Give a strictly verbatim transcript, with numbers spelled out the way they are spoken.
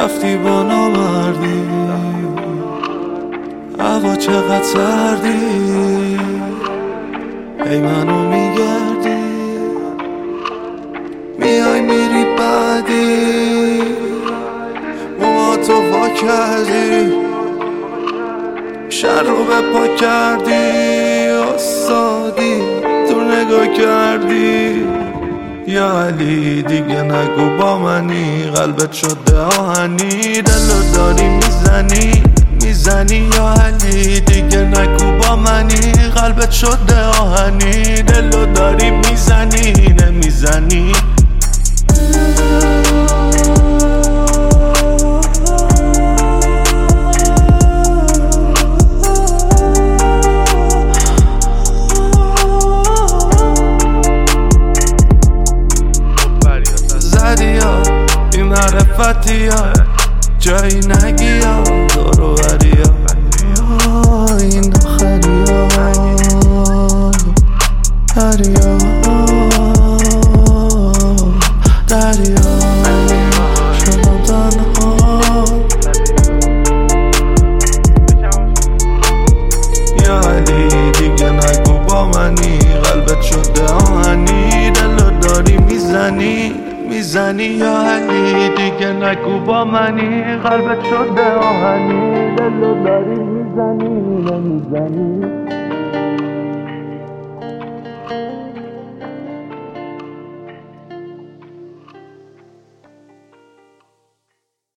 رفتی با نامردی، هوا چقدر سردی، ای منو میگردی، میای میری بعدی، موهاتو وا کردی، شهر رو به پا کردی، استادی تو نگاه کردی. یا علی دیگه نگو با منی، قلبت شده آهنی، دلو داری میزنی میزنی. یا علی دیگه نگو با منی، قلبت شده آهنی، دلو داری میزنی نمیزنی. زدی ها بی معرفتی ها، جایی نگی ها دورو بری ها، این آخری ها دریا دریا شدم تنها. یا علی دیگه نگو با منی، قلبت شده آهنی، دلو داری میزنی میزنی. یا علی دیگه نگو با منی، قلبت شده آهنی، دلو داری میزنی نمیزنی.